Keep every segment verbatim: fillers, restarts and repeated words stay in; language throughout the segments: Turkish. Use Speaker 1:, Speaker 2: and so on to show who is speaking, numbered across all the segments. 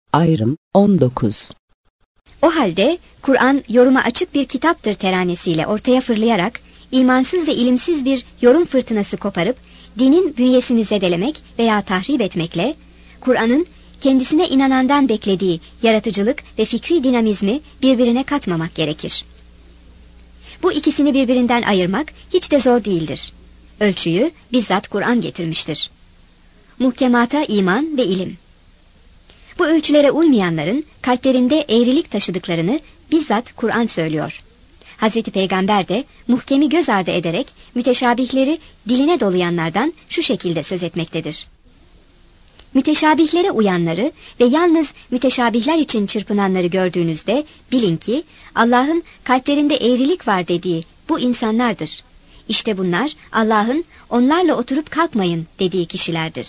Speaker 1: Ayrım on dokuz.
Speaker 2: O halde Kur'an yoruma açık bir kitaptır teranesiyle ortaya fırlayarak imansız ve ilimsiz bir yorum fırtınası koparıp dinin bünyesini zedelemek veya tahrip etmekle Kur'an'ın kendisine inanandan beklediği yaratıcılık ve fikri dinamizmi birbirine katmamak gerekir. Bu ikisini birbirinden ayırmak hiç de zor değildir. Ölçüyü bizzat Kur'an getirmiştir. Muhkemata iman ve ilim. Bu ölçülere uymayanların kalplerinde eğrilik taşıdıklarını bizzat Kur'an söylüyor. Hazreti Peygamber de muhkemi göz ardı ederek müteşabihleri diline dolayanlardan şu şekilde söz etmektedir. Müteşabihlere uyanları ve yalnız müteşabihler için çırpınanları gördüğünüzde bilin ki Allah'ın kalplerinde eğrilik var dediği bu insanlardır. İşte bunlar Allah'ın onlarla oturup kalkmayın dediği kişilerdir.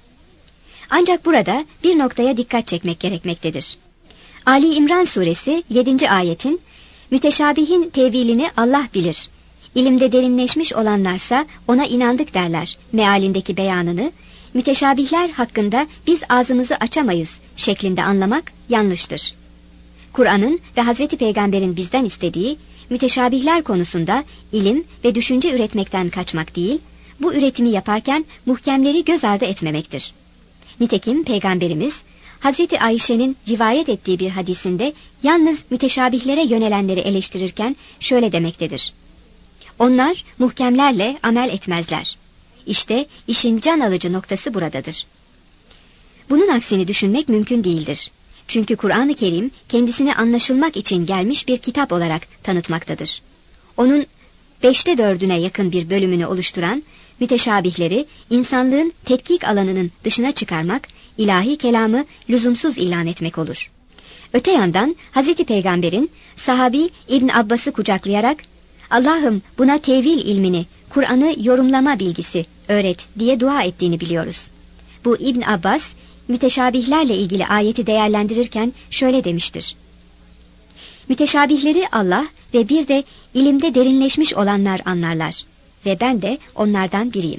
Speaker 2: Ancak burada bir noktaya dikkat çekmek gerekmektedir. Ali İmran suresi yedinci ayetin müteşabihin tevilini Allah bilir, İlimde derinleşmiş olanlarsa ona inandık derler mealindeki beyanını müteşabihler hakkında biz ağzımızı açamayız şeklinde anlamak yanlıştır. Kur'an'ın ve Hazreti Peygamber'in bizden istediği müteşabihler konusunda ilim ve düşünce üretmekten kaçmak değil, bu üretimi yaparken muhkemleri göz ardı etmemektir. Nitekim Peygamberimiz Hazreti Ayşe'nin rivayet ettiği bir hadisinde yalnız müteşabihlere yönelenleri eleştirirken şöyle demektedir. Onlar muhkemlerle amel etmezler. İşte işin can alıcı noktası buradadır. Bunun aksini düşünmek mümkün değildir. Çünkü Kur'an-ı Kerim kendisine anlaşılmak için gelmiş bir kitap olarak tanıtmaktadır. Onun beşte dördüne yakın bir bölümünü oluşturan müteşabihleri insanlığın tetkik alanının dışına çıkarmak, ilahi kelamı lüzumsuz ilan etmek olur. Öte yandan Hazreti Peygamber'in sahabi İbn Abbas'ı kucaklayarak Allah'ım buna tevil ilmini, Kur'an'ı yorumlama bilgisi öğret diye dua ettiğini biliyoruz. Bu İbn Abbas müteşabihlerle ilgili ayeti değerlendirirken şöyle demiştir. Müteşabihleri Allah ve bir de ilimde derinleşmiş olanlar anlarlar ve ben de onlardan biriyim.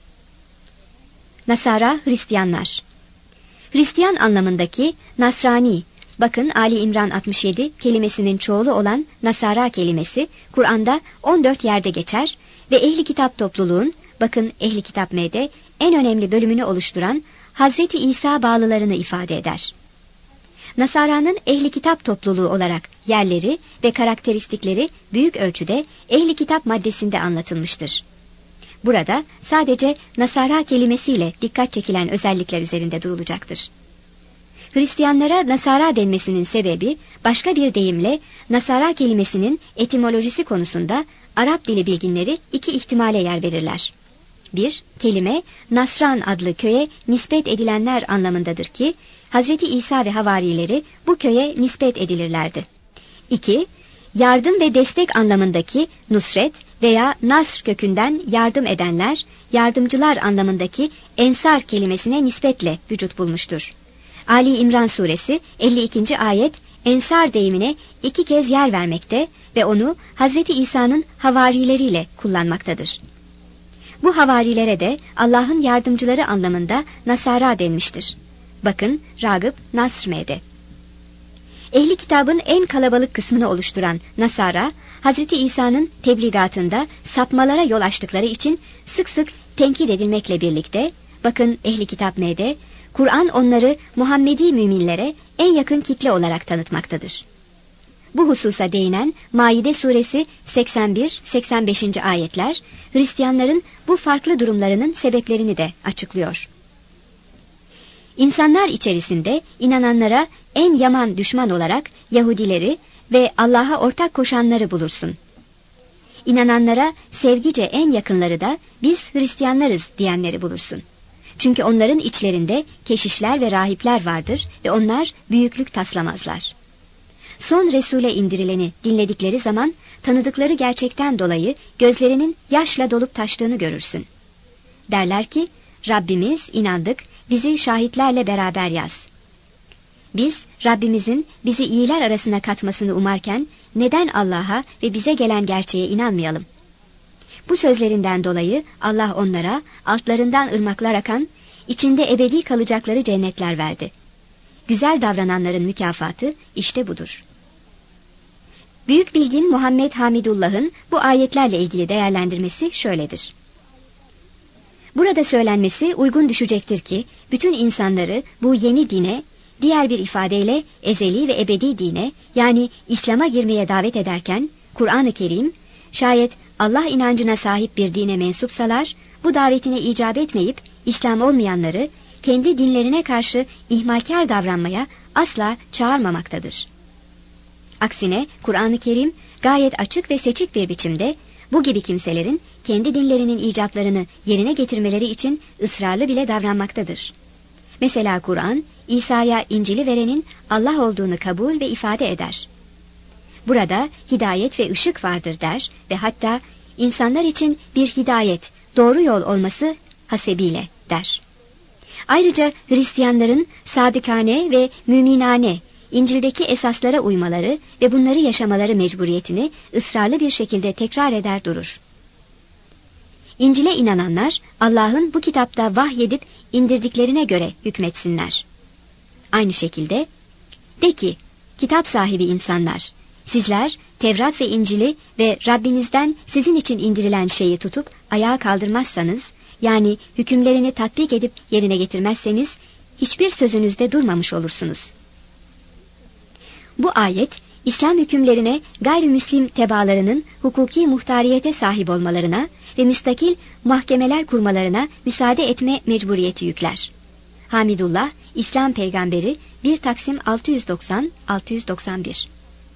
Speaker 2: Nasara, Hristiyanlar. Hristiyan anlamındaki Nasrani, bakın Ali İmran altmış yedi kelimesinin çoğulu olan Nasara kelimesi Kur'an'da on dört yerde geçer ve ehli kitap topluluğun, bakın ehli kitap M'de en önemli bölümünü oluşturan Hazreti İsa bağlılarını ifade eder. Nasara'nın ehli kitap topluluğu olarak yerleri ve karakteristikleri büyük ölçüde ehli kitap maddesinde anlatılmıştır. Burada sadece Nasara kelimesiyle dikkat çekilen özellikler üzerinde durulacaktır. Hristiyanlara Nasara denmesinin sebebi başka bir deyimle Nasara kelimesinin etimolojisi konusunda Arap dili bilginleri iki ihtimale yer verirler. Bir, kelime Nasran adlı köye nispet edilenler anlamındadır ki Hazreti İsa ve havarileri bu köye nispet edilirlerdi. İki, yardım ve destek anlamındaki nusret veya nasr kökünden yardım edenler, yardımcılar anlamındaki ensar kelimesine nispetle vücut bulmuştur. Ali İmran suresi elli ikinci ayet ensar deyimine iki kez yer vermekte ve onu Hazreti İsa'nın havarileriyle kullanmaktadır. Bu havarilere de Allah'ın yardımcıları anlamında Nasara denmiştir. Bakın Ragıp Nasr M'de. Ehli kitabın en kalabalık kısmını oluşturan Nasara, Hazreti İsa'nın tebligatında sapmalara yol açtıkları için sık sık tenkit edilmekle birlikte, bakın ehli kitap M'de, Kur'an onları Muhammedi müminlere en yakın kitle olarak tanıtmaktadır. Bu hususa değinen Maide suresi seksen bir seksen beşinci ayetler, Hristiyanların bu farklı durumlarının sebeplerini de açıklıyor. İnsanlar içerisinde inananlara en yaman düşman olarak Yahudileri ve Allah'a ortak koşanları bulursun. İnananlara sevgice en yakınları da biz Hristiyanlarız diyenleri bulursun. Çünkü onların içlerinde keşişler ve rahipler vardır ve onlar büyüklük taslamazlar. Son Resul'e indirileni dinledikleri zaman tanıdıkları gerçekten dolayı gözlerinin yaşla dolup taştığını görürsün. Derler ki, Rabbimiz inandık, bizi şahitlerle beraber yaz. Biz Rabbimizin bizi iyiler arasına katmasını umarken neden Allah'a ve bize gelen gerçeğe inanmayalım? Bu sözlerinden dolayı Allah onlara altlarından ırmaklar akan, içinde ebedi kalacakları cennetler verdi. güzel davrananların mükafatı işte budur. Büyük bilgin Muhammed Hamidullah'ın bu ayetlerle ilgili değerlendirmesi şöyledir. Burada söylenmesi uygun düşecektir ki, bütün insanları bu yeni dine, diğer bir ifadeyle ezeli ve ebedi dine, yani İslam'a girmeye davet ederken, Kur'an-ı Kerim, şayet Allah inancına sahip bir dine mensupsalar, bu davetine icap etmeyip, İslam olmayanları, kendi dinlerine karşı ihmalkar davranmaya asla çağırmamaktadır. Aksine Kur'an-ı Kerim gayet açık ve seçik bir biçimde bu gibi kimselerin kendi dinlerinin icaplarını yerine getirmeleri için ısrarlı bile davranmaktadır. Mesela Kur'an, İsa'ya İncil'i verenin Allah olduğunu kabul ve ifade eder. Burada hidayet ve ışık vardır der ve hatta insanlar için bir hidayet, doğru yol olması hasebiyle der. Ayrıca Hristiyanların sadıkane ve müminane İncil'deki esaslara uymaları ve bunları yaşamaları mecburiyetini ısrarlı bir şekilde tekrar eder durur. İncil'e inananlar Allah'ın bu kitapta vahyedip indirdiklerine göre hükmetsinler. Aynı şekilde, de ki, kitap sahibi insanlar, sizler Tevrat ve İncil'i ve Rabbinizden sizin için indirilen şeyi tutup ayağa kaldırmazsanız, yani hükümlerini tatbik edip yerine getirmezseniz, hiçbir sözünüzde durmamış olursunuz. Bu ayet, İslam hükümlerine gayrimüslim tebaalarının hukuki muhtariyete sahip olmalarına ve müstakil mahkemeler kurmalarına müsaade etme mecburiyeti yükler. Hamidullah, İslam Peygamberi bir Taksim altı yüz doksan altı yüz doksan bir.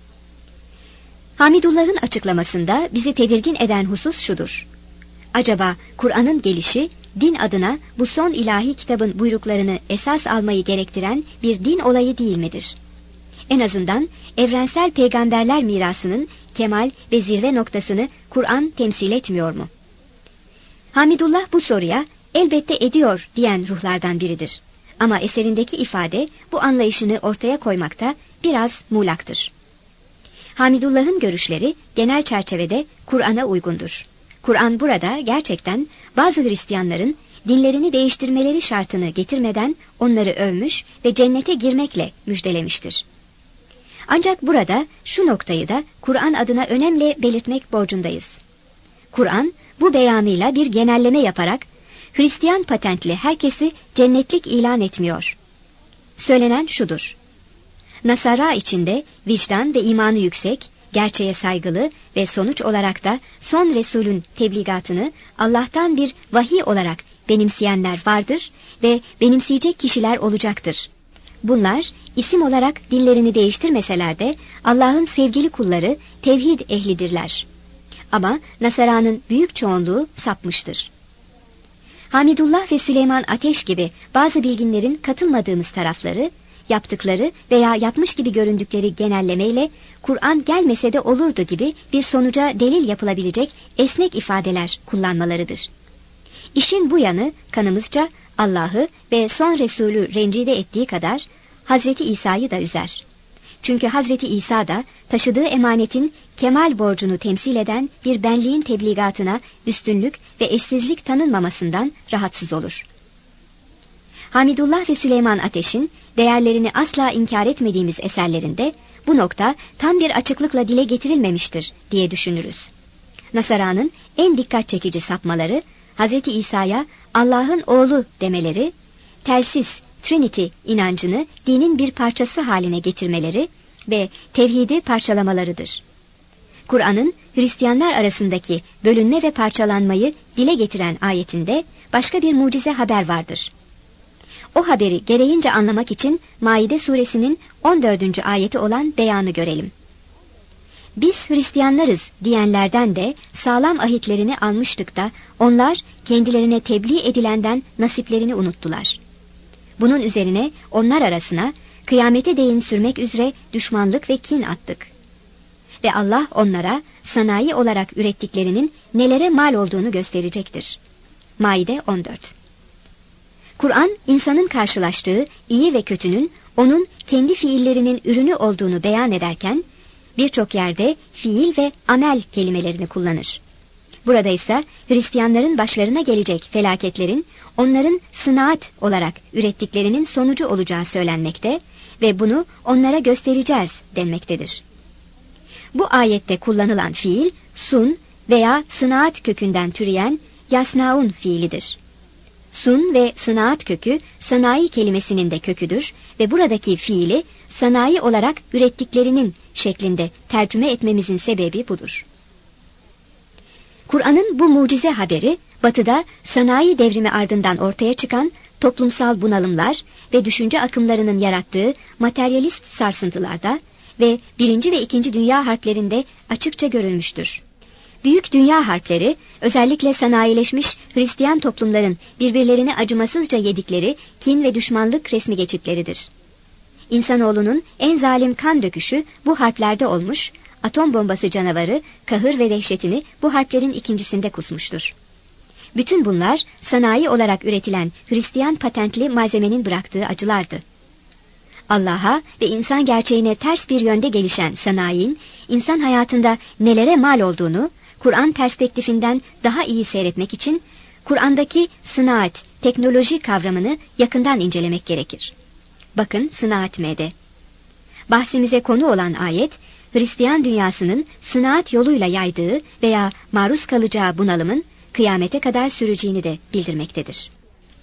Speaker 2: Hamidullah'ın açıklamasında bizi tedirgin eden husus şudur. Acaba Kur'an'ın gelişi, din adına bu son ilahi kitabın buyruklarını esas almayı gerektiren bir din olayı değil midir? En azından evrensel peygamberler mirasının kemal ve zirve noktasını Kur'an temsil etmiyor mu? Hamidullah bu soruya elbette ediyor diyen ruhlardan biridir. Ama eserindeki ifade bu anlayışını ortaya koymakta biraz muğlaktır. Hamidullah'ın görüşleri genel çerçevede Kur'an'a uygundur. Kur'an burada gerçekten bazı Hristiyanların dinlerini değiştirmeleri şartını getirmeden onları övmüş ve cennete girmekle müjdelemiştir. Ancak burada şu noktayı da Kur'an adına önemli belirtmek borcundayız. Kur'an bu beyanıyla bir genelleme yaparak Hristiyan patentli herkesi cennetlik ilan etmiyor. Söylenen şudur: Nasara içinde vicdan ve imanı yüksek, gerçeğe saygılı ve sonuç olarak da son Resulün tebligatını Allah'tan bir vahiy olarak benimseyenler vardır ve benimseyecek kişiler olacaktır. Bunlar isim olarak dillerini değiştirmeseler de Allah'ın sevgili kulları, tevhid ehlidirler. Ama Nasara'nın büyük çoğunluğu sapmıştır. Hamidullah ve Süleyman Ateş gibi bazı bilginlerin katılmadığımız tarafları, yaptıkları veya yapmış gibi göründükleri genellemeyle Kur'an gelmese de olurdu gibi bir sonuca delil yapılabilecek esnek ifadeler kullanmalarıdır. İşin bu yanı kanımızca Allah'ı ve son Resulü rencide ettiği kadar Hazreti İsa'yı da üzer. Çünkü Hazreti İsa da taşıdığı emanetin kemal borcunu temsil eden bir benliğin tebligatına üstünlük ve eşsizlik tanınmamasından rahatsız olur. Hamidullah ve Süleyman Ateş'in değerlerini asla inkar etmediğimiz eserlerinde bu nokta tam bir açıklıkla dile getirilmemiştir diye düşünürüz. Nasara'nın en dikkat çekici sapmaları, Hazreti İsa'ya Allah'ın oğlu demeleri, telsiz, Trinity inancını dinin bir parçası haline getirmeleri ve tevhidi parçalamalarıdır. Kur'an'ın Hristiyanlar arasındaki bölünme ve parçalanmayı dile getiren ayetinde başka bir mucize haber vardır. O haberi gereğince anlamak için Maide suresinin on dördüncü ayeti olan beyanı görelim. Biz Hristiyanlarız diyenlerden de sağlam ahitlerini almıştık da onlar kendilerine tebliğ edilenden nasiplerini unuttular. Bunun üzerine onlar arasına kıyamete değin sürmek üzere düşmanlık ve kin attık. Ve Allah onlara sanayi olarak ürettiklerinin nelere mal olduğunu gösterecektir. Maide on dört. Kur'an, insanın karşılaştığı iyi ve kötünün onun kendi fiillerinin ürünü olduğunu beyan ederken, birçok yerde fiil ve amel kelimelerini kullanır. Burada ise Hristiyanların başlarına gelecek felaketlerin onların sınaat olarak ürettiklerinin sonucu olacağı söylenmekte ve bunu onlara göstereceğiz denmektedir. Bu ayette kullanılan fiil sun veya sınaat kökünden türeyen yasnaun fiilidir. Sun ve sınaat kökü sanayi kelimesinin de köküdür ve buradaki fiili sanayi olarak ürettiklerinin şeklinde tercüme etmemizin sebebi budur. Kur'an'ın bu mucize haberi, Batı'da sanayi devrimi ardından ortaya çıkan toplumsal bunalımlar ve düşünce akımlarının yarattığı materyalist sarsıntılarda ve Birinci ve İkinci Dünya Harplerinde açıkça görülmüştür. Büyük dünya harpleri, özellikle sanayileşmiş Hristiyan toplumların birbirlerine acımasızca yedikleri kin ve düşmanlık resmi geçitleridir. İnsanoğlunun en zalim kan döküşü bu harplerde olmuş, atom bombası canavarı kahır ve dehşetini bu harplerin ikincisinde kusmuştur. Bütün bunlar sanayi olarak üretilen Hristiyan patentli malzemenin bıraktığı acılardı. Allah'a ve insan gerçeğine ters bir yönde gelişen sanayinin insan hayatında nelere mal olduğunu Kur'an perspektifinden daha iyi seyretmek için Kur'an'daki sınaat, teknoloji kavramını yakından incelemek gerekir. Bakın Sınaat M'de. Bahsimize konu olan ayet, Hristiyan dünyasının sınaat yoluyla yaydığı veya maruz kalacağı bunalımın kıyamete kadar süreceğini de bildirmektedir.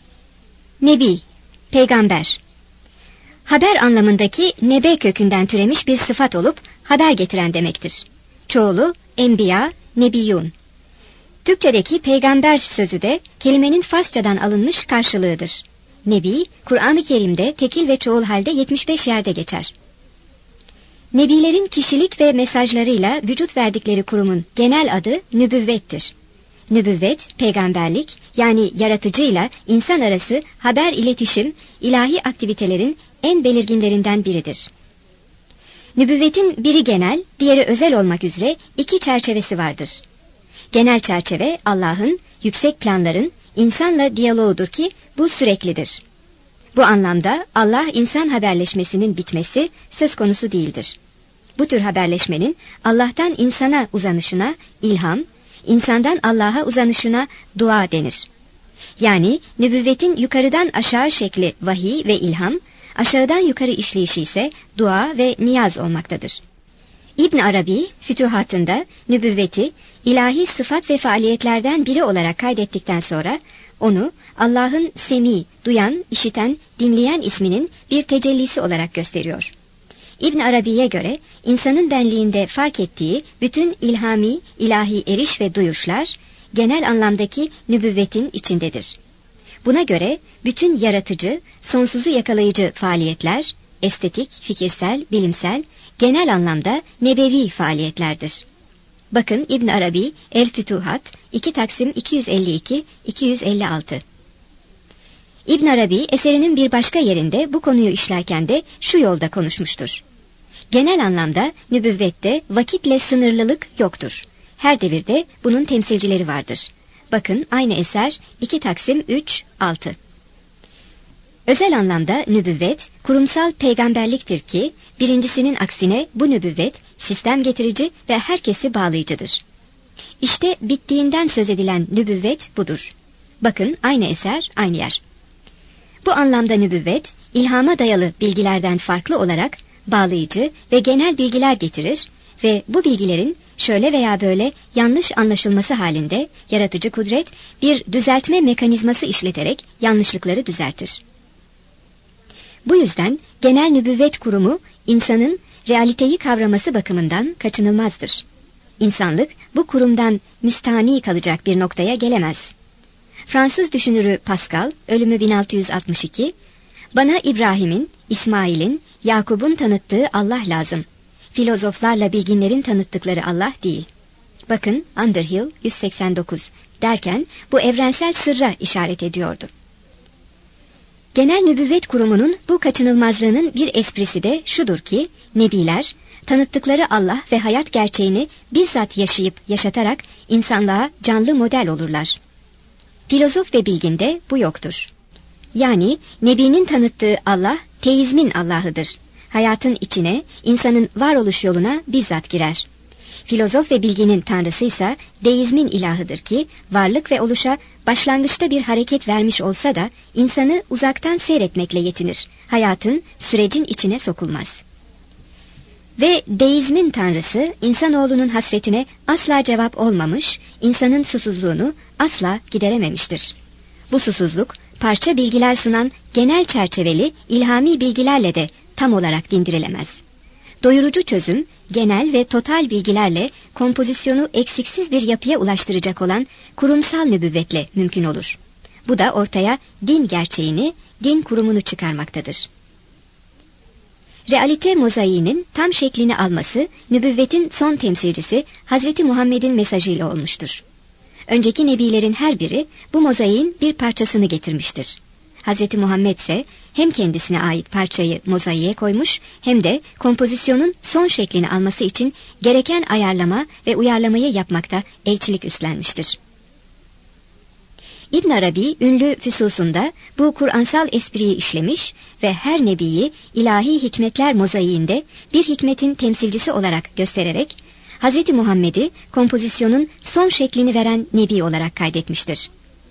Speaker 2: Nebi, peygamber. Haber anlamındaki nebe kökünden türemiş bir sıfat olup haber getiren demektir. Çoğulu enbiya, nebiyun. Türkçedeki peygamber sözü de kelimenin Farsçadan alınmış karşılığıdır. Nebi, Kur'an-ı Kerim'de tekil ve çoğul halde yetmiş beş yerde geçer. Nebilerin kişilik ve mesajlarıyla vücut verdikleri kurumun genel adı nübüvvettir. Nübüvvet, peygamberlik yani yaratıcıyla insan arası haber iletişim, ilahi aktivitelerin en belirginlerinden biridir. Nübüvvetin biri genel, diğeri özel olmak üzere iki çerçevesi vardır. Genel çerçeve Allah'ın, yüksek planların insanla diyaloğudur ki bu süreklidir. Bu anlamda Allah insan haberleşmesinin bitmesi söz konusu değildir. Bu tür haberleşmenin Allah'tan insana uzanışına ilham, insandan Allah'a uzanışına dua denir. Yani nübüvvetin yukarıdan aşağı şekli vahiy ve ilham, aşağıdan yukarı işleyişi ise dua ve niyaz olmaktadır. İbn Arabi, Fütuhatında nübüvveti ilahi sıfat ve faaliyetlerden biri olarak kaydettikten sonra onu Allah'ın semi, duyan, işiten, dinleyen isminin bir tecellisi olarak gösteriyor. İbn Arabi'ye göre insanın benliğinde fark ettiği bütün ilhami, ilahi eriş ve duyuşlar genel anlamdaki nübüvvetin içindedir. Buna göre bütün yaratıcı, sonsuzu yakalayıcı faaliyetler, estetik, fikirsel, bilimsel, genel anlamda nebevi faaliyetlerdir. Bakın İbn Arabi, El-Fütuhat, iki Taksim iki yüz elli iki iki yüz elli altı. İbn Arabi eserinin bir başka yerinde bu konuyu işlerken de şu yolda konuşmuştur. Genel anlamda nübüvvette vakitle sınırlılık yoktur. Her devirde bunun temsilcileri vardır. Bakın aynı eser iki Taksim üç altı. Özel anlamda nübüvvet, kurumsal peygamberliktir ki, birincisinin aksine bu nübüvvet, sistem getirici ve herkesi bağlayıcıdır. İşte bittiğinden söz edilen nübüvvet budur. Bakın aynı eser, aynı yer. Bu anlamda nübüvvet, ilhama dayalı bilgilerden farklı olarak bağlayıcı ve genel bilgiler getirir ve bu bilgilerin şöyle veya böyle yanlış anlaşılması halinde yaratıcı kudret bir düzeltme mekanizması işleterek yanlışlıkları düzeltir. Bu yüzden genel nübüvvet kurumu insanın realiteyi kavraması bakımından kaçınılmazdır. İnsanlık bu kurumdan müstahni kalacak bir noktaya gelemez. Fransız düşünürü Pascal, ölümü bin altı yüz altmış iki, bana İbrahim'in, İsmail'in, Yakub'un tanıttığı Allah lazım. Filozoflarla bilginlerin tanıttıkları Allah değil. Bakın Underhill yüz seksen dokuz derken bu evrensel sırra işaret ediyordu. Genel nübüvvet kurumunun bu kaçınılmazlığının bir esprisi de şudur ki, nebiler, tanıttıkları Allah ve hayat gerçeğini bizzat yaşayıp yaşatarak insanlığa canlı model olurlar. Filozof ve bilginde bu yoktur. Yani nebinin tanıttığı Allah, teizmin Allah'ıdır. Hayatın içine, insanın varoluş yoluna bizzat girer. Filozof ve bilginin tanrısı ise deizmin ilahıdır ki varlık ve oluşa başlangıçta bir hareket vermiş olsa da insanı uzaktan seyretmekle yetinir. Hayatın, sürecin içine sokulmaz. Ve deizmin tanrısı insanoğlunun hasretine asla cevap olmamış, insanın susuzluğunu asla giderememiştir. Bu susuzluk parça bilgiler sunan genel çerçeveli ilhami bilgilerle de tam olarak dindirilemez. Doyurucu çözüm, genel ve total bilgilerle kompozisyonu eksiksiz bir yapıya ulaştıracak olan kurumsal nübüvvetle mümkün olur. Bu da ortaya din gerçeğini, din kurumunu çıkarmaktadır. Realite mozaiğinin tam şeklini alması, nübüvvetin son temsilcisi Hazreti Muhammed'in mesajıyla olmuştur. Önceki nebilerin her biri bu mozaiğin bir parçasını getirmiştir. Hazreti Muhammed ise hem kendisine ait parçayı mozaiğe koymuş hem de kompozisyonun son şeklini alması için gereken ayarlama ve uyarlamayı yapmakta elçilik üstlenmiştir. İbn Arabi ünlü Füsus'unda bu Kur'ansal espriyi işlemiş ve her nebiyi ilahi hikmetler mozaiğinde bir hikmetin temsilcisi olarak göstererek Hazreti Muhammed'i kompozisyonun son şeklini veren nebi olarak kaydetmiştir.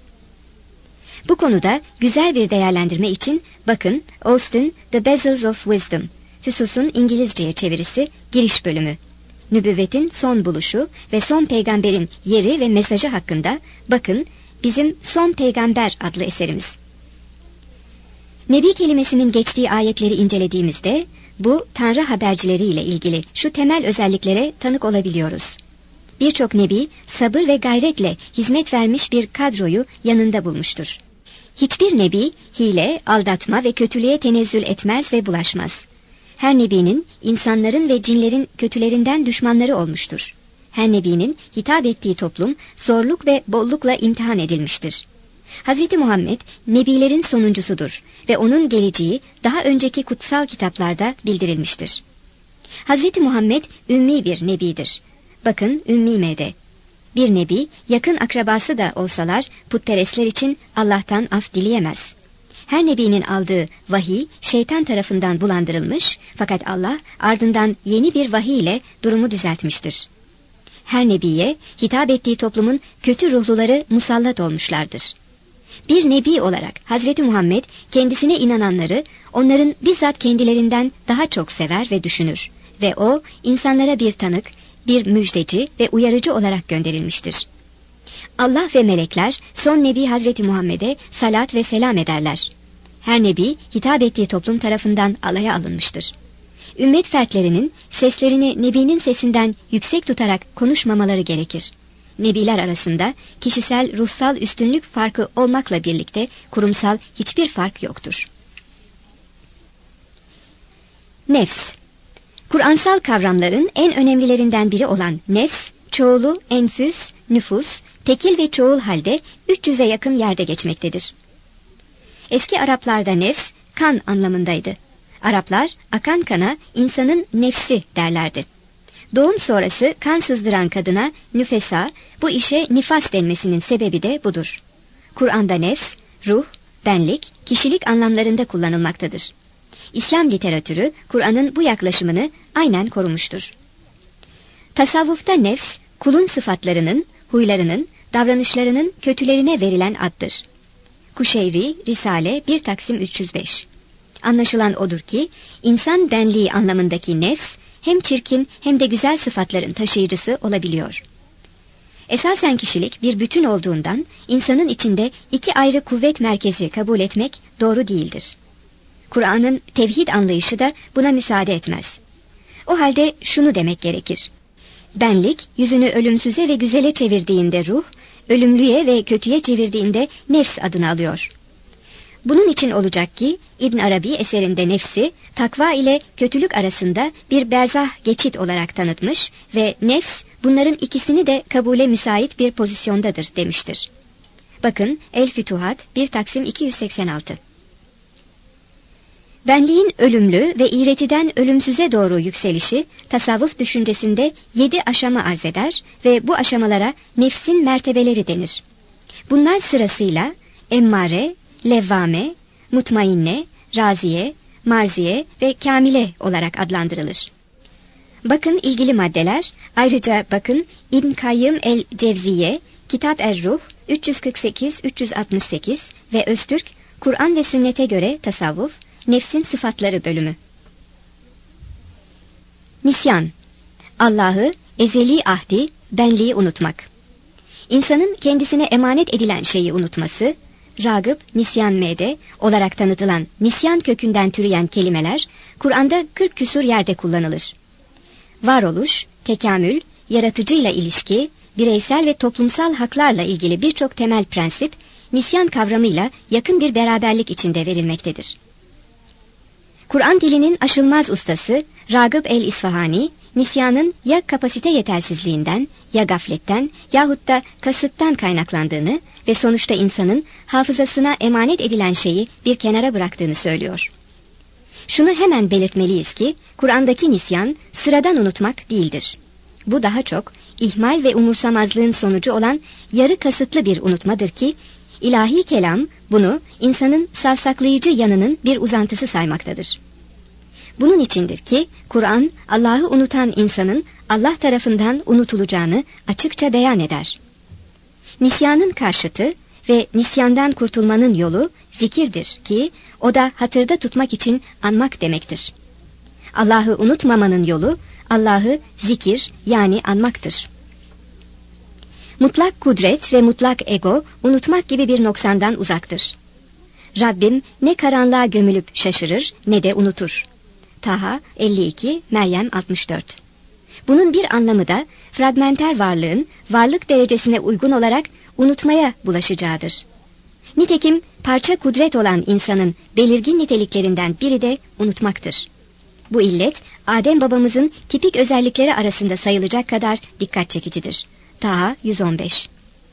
Speaker 2: Bu konuda güzel bir değerlendirme için bakın Austin The Bezels of Wisdom, Füsus'un İngilizceye çevirisi giriş bölümü. Nübüvvetin son buluşu ve son peygamberin yeri ve mesajı hakkında bakın bizim Son Peygamber adlı eserimiz. Nebi kelimesinin geçtiği ayetleri incelediğimizde bu Tanrı habercileriyle ilgili şu temel özelliklere tanık olabiliyoruz. Birçok nebi sabır ve gayretle hizmet vermiş bir kadroyu yanında bulmuştur. Hiçbir nebi hile, aldatma ve kötülüğe tenezzül etmez ve bulaşmaz. Her nebinin insanların ve cinlerin kötülerinden düşmanları olmuştur. Her nebinin hitap ettiği toplum zorluk ve bollukla imtihan edilmiştir. Hazreti Muhammed nebilerin sonuncusudur ve onun geleceği daha önceki kutsal kitaplarda bildirilmiştir. Hazreti Muhammed ümmi bir nebidir. Bakın Ümmi M'de. Bir nebi yakın akrabası da olsalar putperestler için Allah'tan af dileyemez. Her nebinin aldığı vahiy şeytan tarafından bulandırılmış fakat Allah ardından yeni bir vahiy ile durumu düzeltmiştir. Her nebiye hitap ettiği toplumun kötü ruhluları musallat olmuşlardır. Bir nebi olarak Hazreti Muhammed kendisine inananları onların bizzat kendilerinden daha çok sever ve düşünür ve o insanlara bir tanık, bir müjdeci ve uyarıcı olarak gönderilmiştir. Allah ve melekler son nebi Hazreti Muhammed'e salat ve selam ederler. Her nebi hitap ettiği toplum tarafından alaya alınmıştır. Ümmet fertlerinin seslerini nebinin sesinden yüksek tutarak konuşmamaları gerekir. Nebiler arasında kişisel ruhsal üstünlük farkı olmakla birlikte kurumsal hiçbir fark yoktur. Nefs. Kur'ansal kavramların en önemlilerinden biri olan nefs, çoğulu enfüs, nüfus, tekil ve çoğul halde üç yüze yakın yerde geçmektedir. Eski Araplarda nefs, kan anlamındaydı. Araplar akan kana insanın nefsi derlerdi. Doğum sonrası kan sızdıran kadına nüfesa, bu işe nifas denmesinin sebebi de budur. Kur'an'da nefs, ruh, benlik, kişilik anlamlarında kullanılmaktadır. İslam literatürü Kur'an'ın bu yaklaşımını aynen korumuştur. Tasavvufta nefs, kulun sıfatlarının, huylarının, davranışlarının kötülerine verilen addır. Kuşeyri, Risale bir Taksim üç yüz beş. Anlaşılan odur ki, insan benliği anlamındaki nefs, hem çirkin hem de güzel sıfatların taşıyıcısı olabiliyor. Esasen kişilik bir bütün olduğundan, insanın içinde iki ayrı kuvvet merkezi kabul etmek doğru değildir. Kur'an'ın tevhid anlayışı da buna müsaade etmez. O halde şunu demek gerekir. Benlik, yüzünü ölümsüze ve güzele çevirdiğinde ruh, ölümlüye ve kötüye çevirdiğinde nefs adını alıyor. Bunun için olacak ki İbn Arabi eserinde nefsi takva ile kötülük arasında bir berzah geçit olarak tanıtmış ve nefs bunların ikisini de kabule müsait bir pozisyondadır demiştir. Bakın El Fütuhat bir Taksim iki yüz seksen altı. Benliğin ölümlü ve iğretiden ölümsüze doğru yükselişi tasavvuf düşüncesinde yedi aşama arz eder ve bu aşamalara nefsin mertebeleri denir. Bunlar sırasıyla emmare, levvame, mutmainne, raziye, marziye ve kamile olarak adlandırılır. Bakın ilgili maddeler, ayrıca bakın İbn Kayyım el-Cevziye, Kitap er-Ruh üç yüz kırk sekiz üç yüz altmış sekiz ve Öztürk, Kur'an ve Sünnete göre Tasavvuf, Nefsin Sıfatları bölümü. Nisyan, Allah'ı, ezeli ahdi, benliği unutmak. İnsanın kendisine emanet edilen şeyi unutması, Ragıp, Nisyan M'de olarak tanıtılan nisyan kökünden türeyen kelimeler, Kur'an'da kırk küsur yerde kullanılır. Varoluş, tekamül, yaratıcıyla ilişki, bireysel ve toplumsal haklarla ilgili birçok temel prensip, nisyan kavramıyla yakın bir beraberlik içinde verilmektedir. Kur'an dilinin aşılmaz ustası Ragıp el-İsfahani, nisyanın ya kapasite yetersizliğinden, ya gafletten yahut da kasıttan kaynaklandığını ve sonuçta insanın hafızasına emanet edilen şeyi bir kenara bıraktığını söylüyor. Şunu hemen belirtmeliyiz ki, Kur'an'daki nisyan sıradan unutmak değildir. Bu daha çok ihmal ve umursamazlığın sonucu olan yarı kasıtlı bir unutmadır ki, ilahi kelam bunu insanın savsaklayıcı yanının bir uzantısı saymaktadır. Bunun içindir ki Kur'an Allah'ı unutan insanın Allah tarafından unutulacağını açıkça beyan eder. Nisyanın karşıtı ve nisyandan kurtulmanın yolu zikirdir ki o da hatırda tutmak için anmak demektir. Allah'ı unutmamanın yolu Allah'ı zikir yani anmaktır. Mutlak kudret ve mutlak ego unutmak gibi bir noksandan uzaktır. Rabbim ne karanlığa gömülüp şaşırır ne de unutur. Taha elli iki, Meryem altmış dört. Bunun bir anlamı da fragmenter varlığın varlık derecesine uygun olarak unutmaya bulaşacağıdır. Nitekim parça kudret olan insanın belirgin niteliklerinden biri de unutmaktır. Bu illet Adem babamızın tipik özellikleri arasında sayılacak kadar dikkat çekicidir. Taha yüz on beş.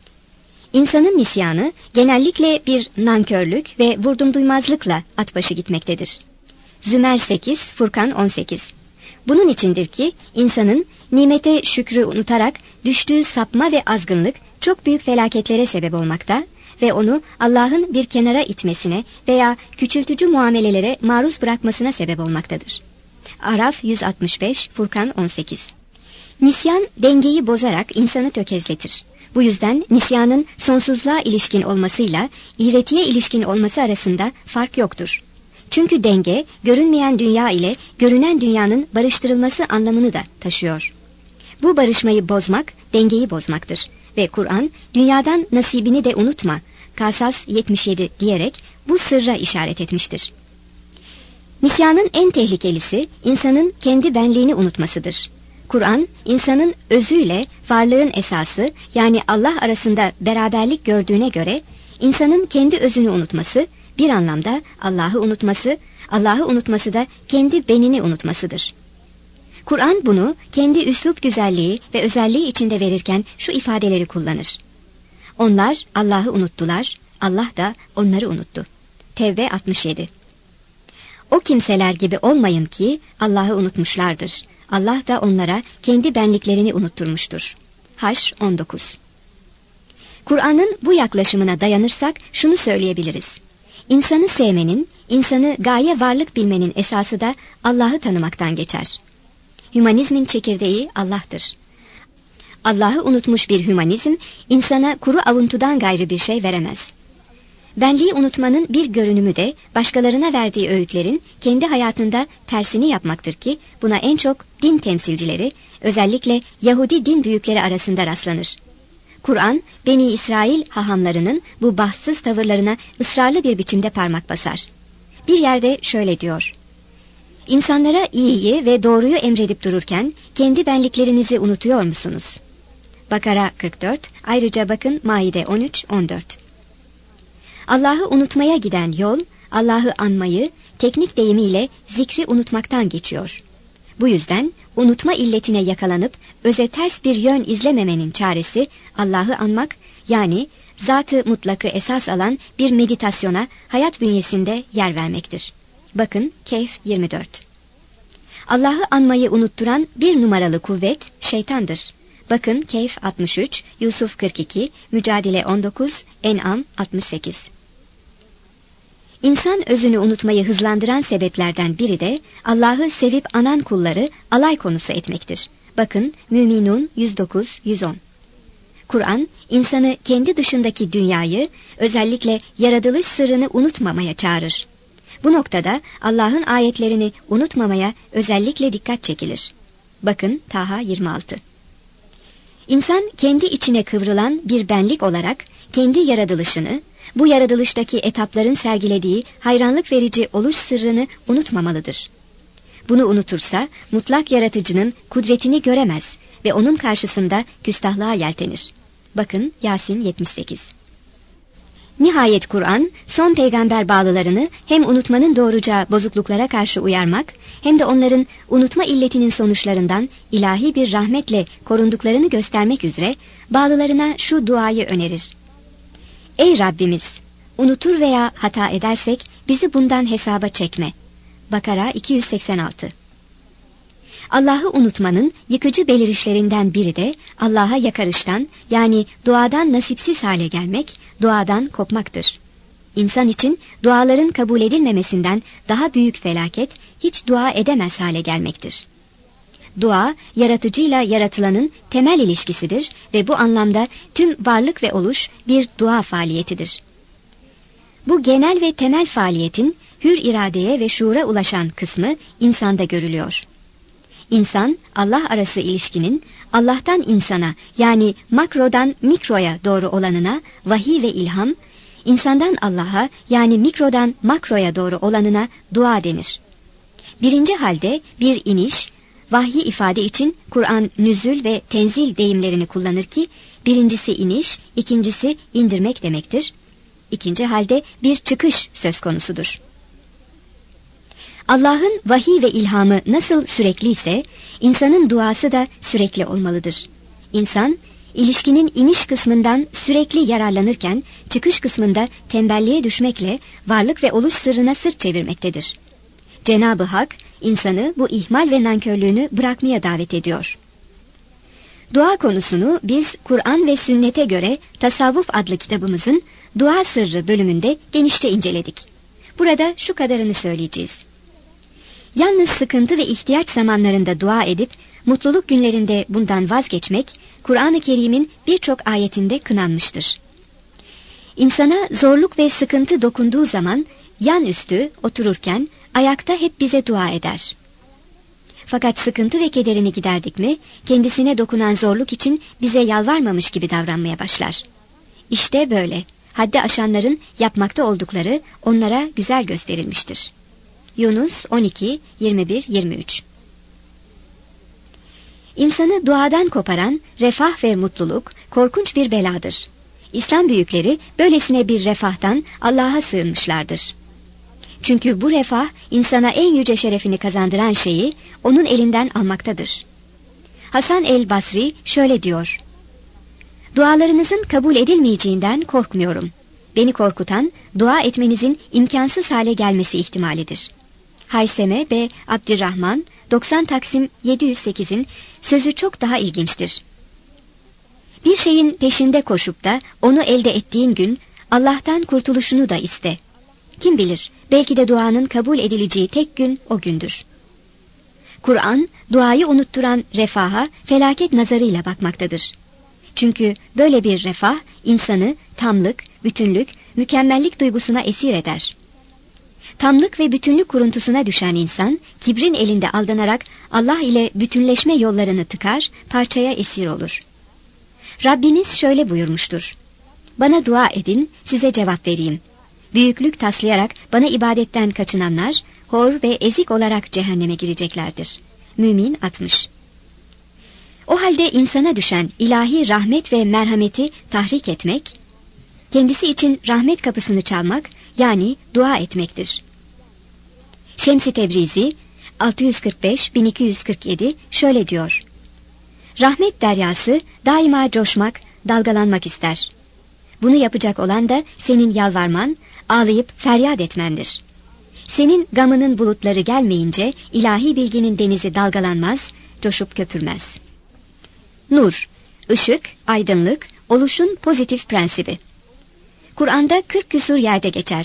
Speaker 2: İnsanın nisyanı genellikle bir nankörlük ve vurdumduymazlıkla at başı gitmektedir. Zümer sekiz, Furkan on sekiz. Bunun içindir ki insanın nimete şükrü unutarak düştüğü sapma ve azgınlık çok büyük felaketlere sebep olmakta ve onu Allah'ın bir kenara itmesine veya küçültücü muamelelere maruz bırakmasına sebep olmaktadır. Araf yüz altmış beş, Furkan on sekiz. Nisyan dengeyi bozarak insanı tökezletir. Bu yüzden nisyanın sonsuzluğa ilişkin olmasıyla iğretiye ilişkin olması arasında fark yoktur. Çünkü denge, görünmeyen dünya ile görünen dünyanın barıştırılması anlamını da taşıyor. Bu barışmayı bozmak, dengeyi bozmaktır. Ve Kur'an, dünyadan nasibini de unutma, Kasas yetmiş yedi diyerek bu sırra işaret etmiştir. Nisyanın en tehlikelisi, insanın kendi benliğini unutmasıdır. Kur'an, insanın özüyle varlığın esası, yani Allah arasında beraberlik gördüğüne göre, insanın kendi özünü unutması, bir anlamda Allah'ı unutması, Allah'ı unutması da kendi benini unutmasıdır. Kur'an bunu kendi üslup güzelliği ve özelliği içinde verirken şu ifadeleri kullanır. Onlar Allah'ı unuttular, Allah da onları unuttu. Tevbe altmış yedi. O kimseler gibi olmayın ki Allah'ı unutmuşlardır. Allah da onlara kendi benliklerini unutturmuştur. Haş on dokuz. Kur'an'ın bu yaklaşımına dayanırsak şunu söyleyebiliriz. İnsanı sevmenin, insanı gaye varlık bilmenin esası da Allah'ı tanımaktan geçer. Hümanizmin çekirdeği Allah'tır. Allah'ı unutmuş bir hümanizm, insana kuru avuntudan gayrı bir şey veremez. Benliği unutmanın bir görünümü de başkalarına verdiği öğütlerin kendi hayatında tersini yapmaktır ki buna en çok din temsilcileri, özellikle Yahudi din büyükleri arasında rastlanır. Kur'an, Beni İsrail hahamlarının bu bahtsız tavırlarına ısrarlı bir biçimde parmak basar. Bir yerde şöyle diyor: İnsanlara iyiyi ve doğruyu emredip dururken kendi benliklerinizi unutuyor musunuz? Bakara kırk dört, ayrıca bakın Maide on üç on dört. Allah'ı unutmaya giden yol, Allah'ı anmayı, teknik deyimiyle zikri unutmaktan geçiyor. Bu yüzden unutma illetine yakalanıp öze ters bir yön izlememenin çaresi Allah'ı anmak, yani zat-ı mutlakı esas alan bir meditasyona hayat bünyesinde yer vermektir. Bakın Kehf yirmi dört. Allah'ı anmayı unutturan bir numaralı kuvvet şeytandır. Bakın Kehf altmış üç, Yusuf kırk iki, Mücadele on dokuz, En'am altmış sekiz. İnsan özünü unutmayı hızlandıran sebeplerden biri de Allah'ı sevip anan kulları alay konusu etmektir. Bakın Müminun yüz dokuz yüz on. Kur'an, insanı kendi dışındaki dünyayı, özellikle yaratılış sırrını unutmamaya çağırır. Bu noktada Allah'ın ayetlerini unutmamaya özellikle dikkat çekilir. Bakın Taha yirmi altı. İnsan kendi içine kıvrılan bir benlik olarak kendi yaratılışını, bu yaratılıştaki etapların sergilediği hayranlık verici oluş sırrını unutmamalıdır. Bunu unutursa mutlak yaratıcının kudretini göremez ve onun karşısında küstahlığa yeltenir. Bakın Yasin yetmiş sekiz. Nihayet Kur'an, son peygamber bağlılarını hem unutmanın doğuracağı bozukluklara karşı uyarmak, hem de onların unutma illetinin sonuçlarından ilahi bir rahmetle korunduklarını göstermek üzere bağlılarına şu duayı önerir. Ey Rabbimiz! Unutur veya hata edersek bizi bundan hesaba çekme. Bakara iki yüz seksen altı. Allah'ı unutmanın yıkıcı belirişlerinden biri de Allah'a yakarıştan, yani duadan nasipsiz hale gelmek, duadan kopmaktır. İnsan için duaların kabul edilmemesinden daha büyük felaket hiç dua edemez hale gelmektir. Dua, yaratıcıyla yaratılanın temel ilişkisidir ve bu anlamda tüm varlık ve oluş bir dua faaliyetidir. Bu genel ve temel faaliyetin hür iradeye ve şuura ulaşan kısmı insanda görülüyor. İnsan, Allah arası ilişkinin Allah'tan insana, yani makrodan mikroya doğru olanına vahiy ve ilham, insandan Allah'a, yani mikrodan makroya doğru olanına dua denir. Birinci halde bir iniş, vahyi ifade için Kur'an nüzül ve tenzil deyimlerini kullanır ki, birincisi iniş, ikincisi indirmek demektir. İkinci halde bir çıkış söz konusudur. Allah'ın vahiy ve ilhamı nasıl sürekli ise, insanın duası da sürekli olmalıdır. İnsan, ilişkinin iniş kısmından sürekli yararlanırken, çıkış kısmında tembelliğe düşmekle varlık ve oluş sırrına sırt çevirmektedir. Cenab-ı Hak, insanı bu ihmal ve nankörlüğünü bırakmaya davet ediyor. Dua konusunu biz Kur'an ve sünnete göre Tasavvuf adlı kitabımızın Dua Sırrı bölümünde genişçe inceledik. Burada şu kadarını söyleyeceğiz. Yalnız sıkıntı ve ihtiyaç zamanlarında dua edip, mutluluk günlerinde bundan vazgeçmek, Kur'an-ı Kerim'in birçok ayetinde kınanmıştır. İnsana zorluk ve sıkıntı dokunduğu zaman, yan üstü otururken, ayakta hep bize dua eder. Fakat sıkıntı ve kederini giderdik mi, kendisine dokunan zorluk için bize yalvarmamış gibi davranmaya başlar. İşte böyle, haddi aşanların yapmakta oldukları onlara güzel gösterilmiştir. Yunus on iki yirmi bir yirmi üç. İnsanı duadan koparan refah ve mutluluk korkunç bir beladır. İslam büyükleri böylesine bir refahtan Allah'a sığınmışlardır. Çünkü bu refah insana en yüce şerefini kazandıran şeyi onun elinden almaktadır. Hasan el-Basri şöyle diyor: Dualarınızın kabul edilmeyeceğinden korkmuyorum. Beni korkutan dua etmenizin imkansız hale gelmesi ihtimalidir. Hayseme B. Abdirrahman doksan Taksim yedi yüz sekiz'in sözü çok daha ilginçtir. Bir şeyin peşinde koşup da onu elde ettiğin gün Allah'tan kurtuluşunu da iste. Kim bilir, belki de duanın kabul edileceği tek gün o gündür. Kur'an, duayı unutturan refaha felaket nazarıyla bakmaktadır. Çünkü böyle bir refah insanı tamlık, bütünlük, mükemmellik duygusuna esir eder. Tamlık ve bütünlük kuruntusuna düşen insan, kibrin elinde aldanarak Allah ile bütünleşme yollarını tıkar, parçaya esir olur. Rabbiniz şöyle buyurmuştur: Bana dua edin, size cevap vereyim. Büyüklük taslayarak bana ibadetten kaçınanlar, hor ve ezik olarak cehenneme gireceklerdir. Mümin altmış. O halde insana düşen ilahi rahmet ve merhameti tahrik etmek, kendisi için rahmet kapısını çalmak, yani dua etmektir. Şems-i Tebrizi altı yüz kırk beş bin iki yüz kırk yedi şöyle diyor: Rahmet deryası daima coşmak, dalgalanmak ister. Bunu yapacak olan da senin yalvarman, ağlayıp feryat etmendir. Senin gamının bulutları gelmeyince ilahi bilginin denizi dalgalanmaz, coşup köpürmez. Nur, ışık, aydınlık, oluşun pozitif prensibi. Kur'an'da kırk küsur yerde geçer.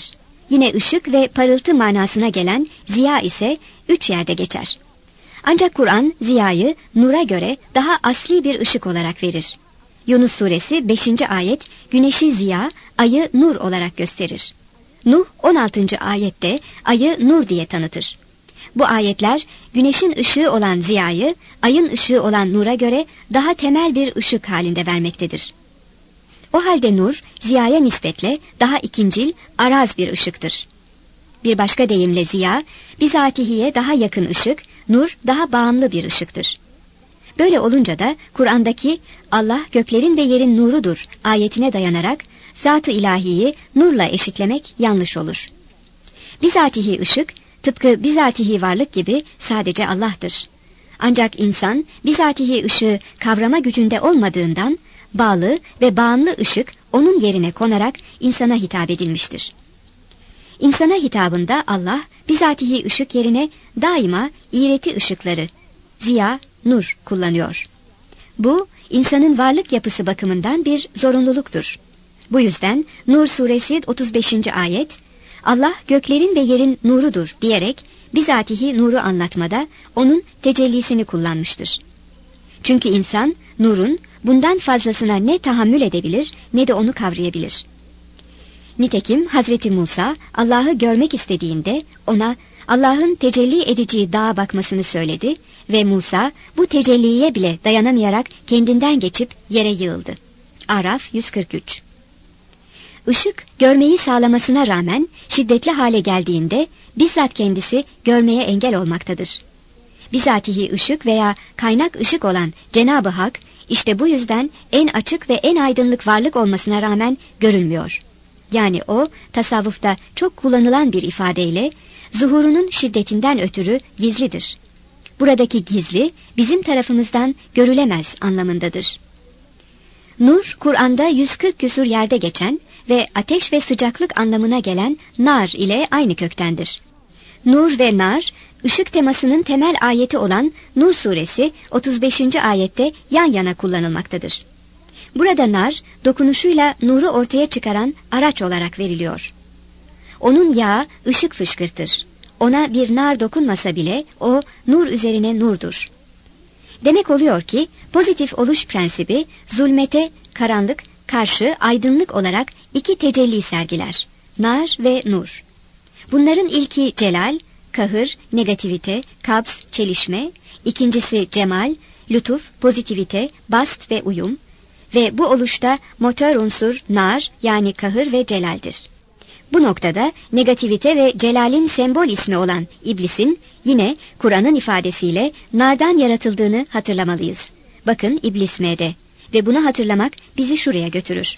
Speaker 2: yine ışık ve parıltı manasına gelen ziya ise üç yerde geçer. Ancak Kur'an ziyayı nura göre daha asli bir ışık olarak verir. Yunus suresi beşinci ayet güneşi ziya, ayı nur olarak gösterir. Nuh on altıncı ayette ayı nur diye tanıtır. Bu ayetler güneşin ışığı olan ziyayı ayın ışığı olan nura göre daha temel bir ışık halinde vermektedir. O halde nur ziyaya nispetle daha ikincil, araz bir ışıktır. Bir başka deyimle ziya bizatihiye daha yakın ışık, nur daha bağımlı bir ışıktır. Böyle olunca da Kur'an'daki Allah göklerin ve yerin nurudur ayetine dayanarak zat-ı ilahiyi nurla eşitlemek yanlış olur. Bizatihi ışık tıpkı bizatihi varlık gibi sadece Allah'tır. Ancak insan bizatihi ışığı kavrama gücünde olmadığından bağlı ve bağımlı ışık onun yerine konarak insana hitap edilmiştir. İnsana hitabında Allah bizatihi ışık yerine daima iğreti ışıkları, ziya, nur kullanıyor. Bu insanın varlık yapısı bakımından bir zorunluluktur. Bu yüzden Nur suresi otuz beşinci ayet Allah göklerin ve yerin nurudur diyerek bizatihi nuru anlatmada onun tecellisini kullanmıştır. Çünkü insan nurun bundan fazlasına ne tahammül edebilir ne de onu kavrayabilir. Nitekim Hazreti Musa Allah'ı görmek istediğinde ona Allah'ın tecelli edeceği dağa bakmasını söyledi ve Musa bu tecelliye bile dayanamayarak kendinden geçip yere yığıldı. Araf yüz kırk üç. Işık görmeyi sağlamasına rağmen şiddetli hale geldiğinde bizzat kendisi görmeye engel olmaktadır. Bizatihi ışık veya kaynak ışık olan Cenab-ı Hak işte bu yüzden en açık ve en aydınlık varlık olmasına rağmen görülmüyor. Yani o tasavvufta çok kullanılan bir ifadeyle zuhurunun şiddetinden ötürü gizlidir. Buradaki gizli bizim tarafımızdan görülemez anlamındadır. Nur, Kur'an'da yüz kırk küsur yerde geçen ve ateş ve sıcaklık anlamına gelen nar ile aynı köktendir. Nur ve nar, ışık temasının temel ayeti olan Nur suresi otuz beşinci ayette yan yana kullanılmaktadır. Burada nar, dokunuşuyla nuru ortaya çıkaran araç olarak veriliyor. Onun yağı ışık fışkırtır. Ona bir nar dokunmasa bile o nur üzerine nurdur. Demek oluyor ki pozitif oluş prensibi zulmete, karanlık, karşı aydınlık olarak iki tecelli sergiler. Nar ve nur. Bunların ilki celal, kahır, negativite, kabz, çelişme. İkincisi cemal, lütuf, pozitivite, bast ve uyum. Ve bu oluşta motor unsur nar yani kahır ve celaldir. Bu noktada negativite ve celalin sembol ismi olan iblisin yine Kur'an'ın ifadesiyle nardan yaratıldığını hatırlamalıyız. Bakın İblis M'de ve bunu hatırlamak bizi şuraya götürür.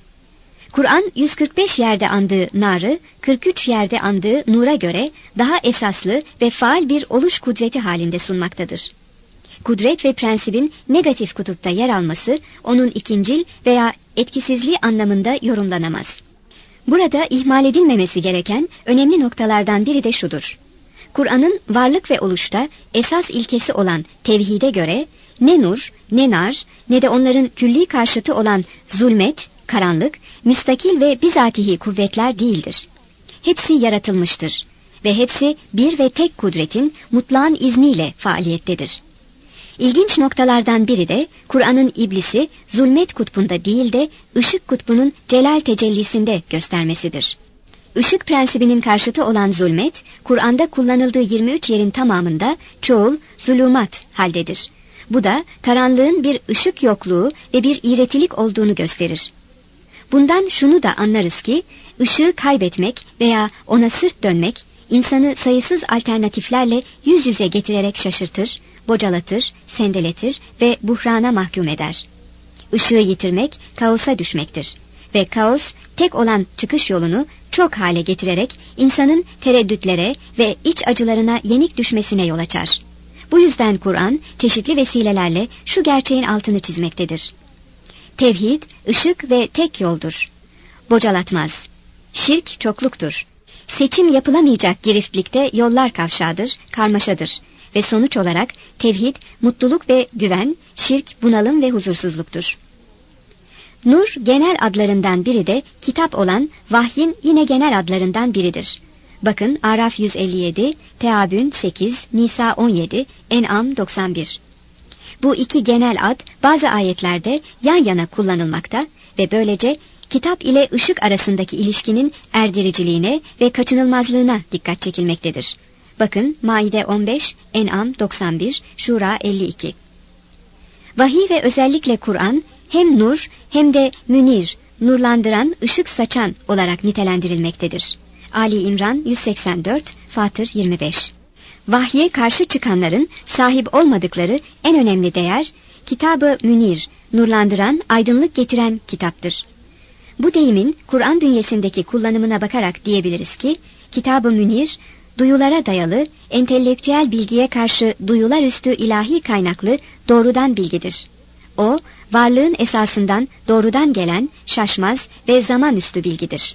Speaker 2: Kur'an yüz kırk beş yerde andığı narı kırk üç yerde andığı nura göre daha esaslı ve faal bir oluş kudreti halinde sunmaktadır. Kudret ve prensibin negatif kutupta yer alması onun ikincil veya etkisizliği anlamında yorumlanamaz. Burada ihmal edilmemesi gereken önemli noktalardan biri de şudur. Kur'an'ın varlık ve oluşta esas ilkesi olan tevhide göre ne nur, ne nar, ne de onların külli karşıtı olan zulmet, karanlık, müstakil ve bizatihi kuvvetler değildir. Hepsi yaratılmıştır ve hepsi bir ve tek kudretin mutlağın izniyle faaliyettedir. İlginç noktalardan biri de Kur'an'ın iblisi zulmet kutbunda değil de ışık kutbunun celal tecellisinde göstermesidir. Işık prensibinin karşıtı olan zulmet, Kur'an'da kullanıldığı yirmi üç yerin tamamında çoğul zulümat haldedir. Bu da karanlığın bir ışık yokluğu ve bir iğretilik olduğunu gösterir. Bundan şunu da anlarız ki, ışığı kaybetmek veya ona sırt dönmek, insanı sayısız alternatiflerle yüz yüze getirerek şaşırtır, bocalatır, sendeletir ve buhrana mahkum eder. Işığı yitirmek, kaosa düşmektir. Ve kaos, tek olan çıkış yolunu çok hale getirerek insanın tereddütlere ve iç acılarına yenik düşmesine yol açar. Bu yüzden Kur'an, çeşitli vesilelerle şu gerçeğin altını çizmektedir. Tevhid, ışık ve tek yoldur. Bocalatmaz. Şirk çokluktur. Seçim yapılamayacak giriftlikte yollar kavşağıdır, karmaşadır. Ve sonuç olarak tevhid, mutluluk ve güven, şirk, bunalım ve huzursuzluktur. Nur genel adlarından biri de kitap olan vahyin yine genel adlarından biridir. Bakın Araf yüz elli yedi, Teabün sekiz, Nisa on yedi, En'am doksan bir. Bu iki genel ad bazı ayetlerde yan yana kullanılmakta ve böylece kitap ile ışık arasındaki ilişkinin erdiriciliğine ve kaçınılmazlığına dikkat çekilmektedir. Bakın Maide on beş, En'am doksan bir, Şura elli iki. Vahiy ve özellikle Kur'an hem nur hem de münir, nurlandıran, ışık saçan olarak nitelendirilmektedir. Ali İmran yüz seksen dört, Fatır yirmi beş. Vahye karşı çıkanların sahip olmadıkları en önemli değer, kitab-ı münir, nurlandıran, aydınlık getiren kitaptır. Bu deyimin Kur'an bünyesindeki kullanımına bakarak diyebiliriz ki, kitab-ı münir, duyulara dayalı, entelektüel bilgiye karşı duyular üstü ilahi kaynaklı doğrudan bilgidir. O, varlığın esasından doğrudan gelen, şaşmaz ve zaman üstü bilgidir.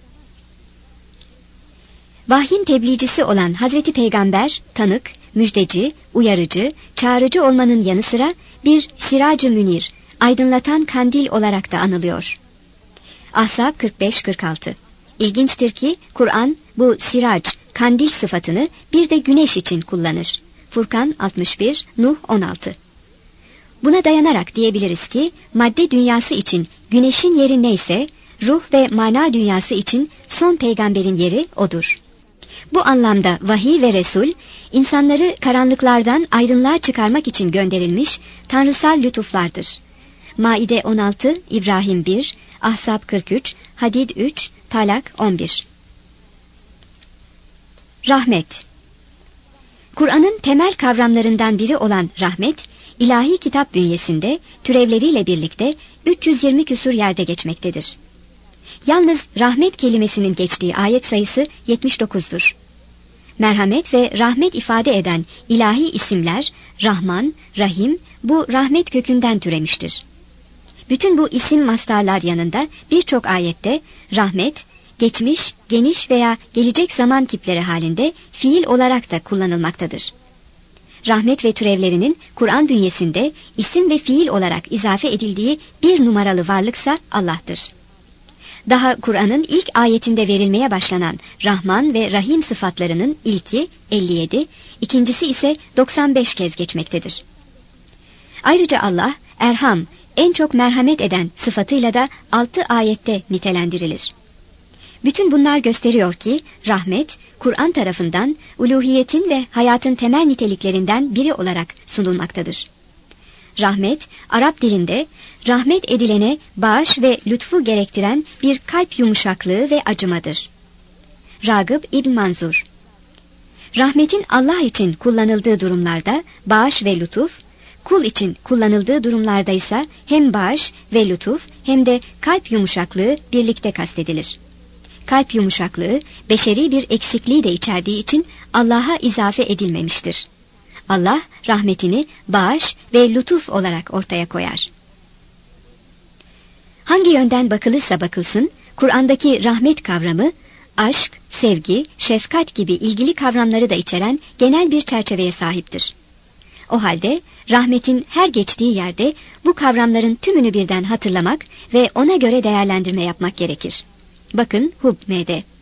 Speaker 2: Vahyin tebliğcisi olan Hazreti Peygamber, tanık, müjdeci, uyarıcı, çağrıcı olmanın yanı sıra bir sirac-ı münir, aydınlatan kandil olarak da anılıyor. Ahzab kırk beş kırk altı. İlginçtir ki Kur'an bu sirac, kandil sıfatını bir de güneş için kullanır. Furkan altmış bir, Nuh on altı. Buna dayanarak diyebiliriz ki madde dünyası için güneşin yeri neyse, ruh ve mana dünyası için son peygamberin yeri odur. Bu anlamda vahiy ve Resul, insanları karanlıklardan aydınlığa çıkarmak için gönderilmiş tanrısal lütuflardır. Maide on altı, İbrahim bir, Ahzab kırk üç, Hadid üç, Talak on bir. Rahmet. Kur'an'ın temel kavramlarından biri olan rahmet, ilahi kitap bünyesinde türevleriyle birlikte üç yüz yirmi küsur yerde geçmektedir. Yalnız rahmet kelimesinin geçtiği ayet sayısı yetmiş dokuzdur. Merhamet ve rahmet ifade eden ilahi isimler Rahman, Rahim bu rahmet kökünden türemiştir. Bütün bu isim mastarlar yanında birçok ayette rahmet, geçmiş, geniş veya gelecek zaman kipleri halinde fiil olarak da kullanılmaktadır. Rahmet ve türevlerinin Kur'an bünyesinde isim ve fiil olarak izafe edildiği bir numaralı varlıksa Allah'tır. Daha Kur'an'ın ilk ayetinde verilmeye başlanan Rahman ve Rahim sıfatlarının ilki elli yedi, ikincisi ise doksan beş kez geçmektedir. Ayrıca Allah, Erham, en çok merhamet eden sıfatıyla da altı ayette nitelendirilir. Bütün bunlar gösteriyor ki rahmet, Kur'an tarafından uluhiyetin ve hayatın temel niteliklerinden biri olarak sunulmaktadır. Rahmet, Arap dilinde rahmet edilene bağış ve lütfu gerektiren bir kalp yumuşaklığı ve acımadır. Ragıb İbn Manzur. Rahmetin Allah için kullanıldığı durumlarda bağış ve lütuf, kul için kullanıldığı durumlarda ise hem bağış ve lütuf hem de kalp yumuşaklığı birlikte kastedilir. Kalp yumuşaklığı beşeri bir eksikliği de içerdiği için Allah'a izafe edilmemiştir. Allah rahmetini bağış ve lütuf olarak ortaya koyar. Hangi yönden bakılırsa bakılsın, Kur'an'daki rahmet kavramı, aşk, sevgi, şefkat gibi ilgili kavramları da içeren genel bir çerçeveye sahiptir. O halde rahmetin her geçtiği yerde bu kavramların tümünü birden hatırlamak ve ona göre değerlendirme yapmak gerekir. Bakın Hub M'de.